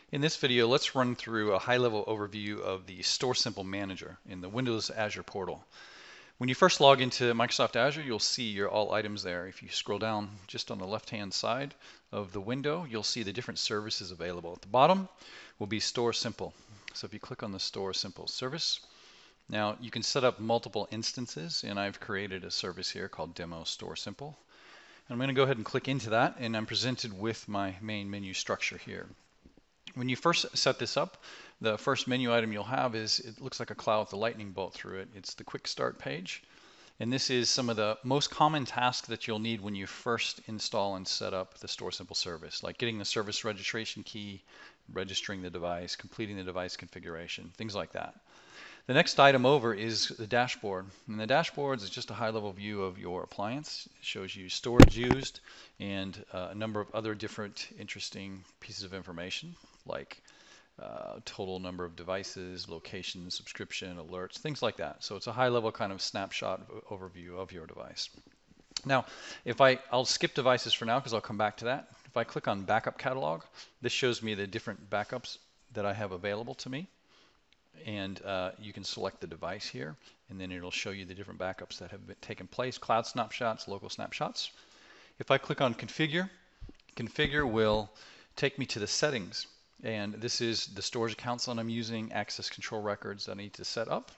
In this video, let's run through a high-level overview of the StoreSimple Manager in the Windows Azure portal. When you first log into Microsoft Azure, you'll see your all items there. If you scroll down just on the left-hand side of the window, you'll see the different services available. At the bottom will be StoreSimple. So if you click on the StoreSimple service, now you can set up multiple instances, and I've created a service here called Demo StoreSimple. I'm going to go ahead and click into that, and I'm presented with my main menu structure here. When you first set this up, the first menu item you'll have is, it looks like a cloud with a lightning bolt through it. It's the quick start page. And this is some of the most common tasks that you'll need when you first install and set up the StoreSimple service, like getting the service registration key, registering the device, completing the device configuration, things like that. The next item over is the dashboard. And the dashboard is just a high-level view of your appliance. It shows you storage used and a number of other different interesting pieces of information, like total number of devices, location, subscription, alerts, things like that. So it's a high-level kind of snapshot overview of your device. Now, I'll skip devices for now because I'll come back to that. If I click on Backup Catalog, this shows me the different backups that I have available to me. And you can select the device here, and then it'll show you the different backups that have taken place, cloud snapshots, local snapshots. If I click on Configure, Configure will take me to the settings. And this is the storage accounts that I'm using, access control records that I need to set up.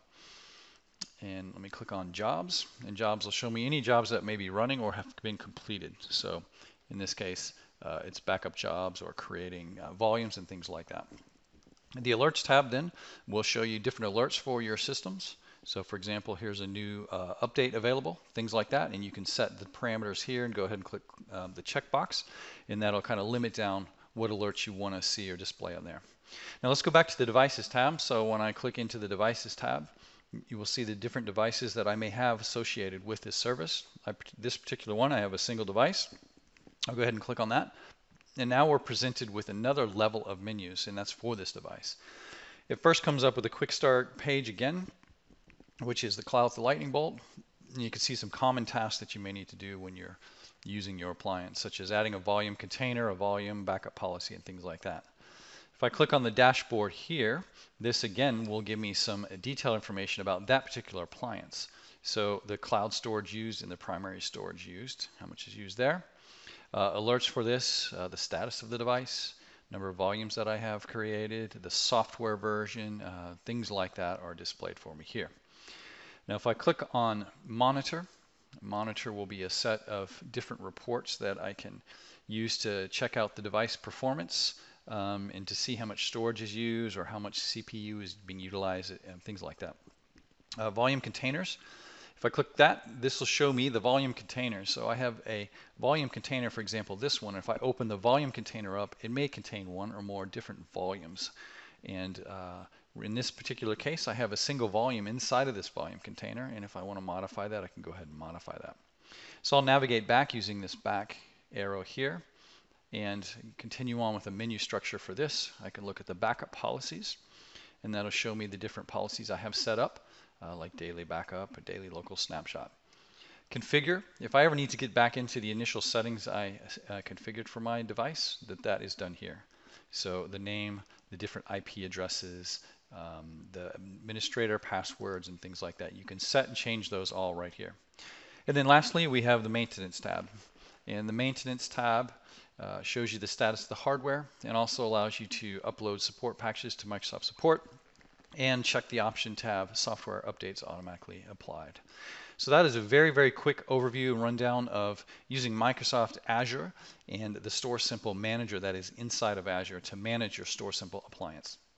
And let me click on Jobs, and Jobs will show me any jobs that may be running or have been completed. So in this case, it's backup jobs or creating volumes and things like that. The Alerts tab then will show you different alerts for your systems. So for example, here's a new update available, things like that, and you can set the parameters here and go ahead and click the checkbox, and that'll kind of limit down what alerts you want to see or display on there. Now let's go back to the Devices tab. So when I click into the Devices tab, you will see the different devices that I may have associated with this service. This particular one, I have a single device. I'll go ahead and click on that. And now we're presented with another level of menus, and that's for this device. It first comes up with a quick start page again, which is the cloud with the lightning bolt. And you can see some common tasks that you may need to do when you're using your appliance, such as adding a volume container, a volume backup policy, and things like that. If I click on the dashboard here, this again will give me some detailed information about that particular appliance. So the cloud storage used and the primary storage used, how much is used there. Alerts for this, the status of the device, number of volumes that I have created, the software version, things like that are displayed for me here. Now if I click on Monitor, Monitor will be a set of different reports that I can use to check out the device performance and to see how much storage is used or how much CPU is being utilized and things like that. Volume containers. If I click that, this will show me the volume container. So I have a volume container, for example, this one. If I open the volume container up, it may contain one or more different volumes. And in this particular case, I have a single volume inside of this volume container. And if I want to modify that, I can go ahead and modify that. So I'll navigate back using this back arrow here and continue on with the menu structure for this. I can look at the backup policies, and that'll show me the different policies I have set up. Like daily backup, a daily local snapshot. Configure, if I ever need to get back into the initial settings I configured for my device, that is done here. So the name, the different IP addresses, the administrator passwords and things like that. You can set and change those all right here. And then lastly, we have the Maintenance tab. And the Maintenance tab shows you the status of the hardware and also allows you to upload support packages to Microsoft Support, and check the option tab, software updates automatically applied. So that is a very, very quick overview and rundown of using Microsoft Azure and the StoreSimple Manager that is inside of Azure to manage your StoreSimple appliance.